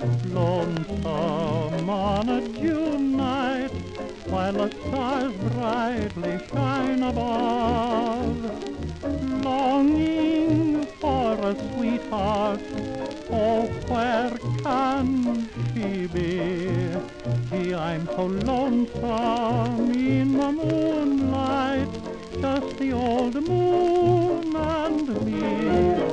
lonesome on a June night, while the stars brightly shine above, longing for a sweetheart. Oh, where can she be? Gee, I'm so lonesome in the moonlight, just the old moon and me.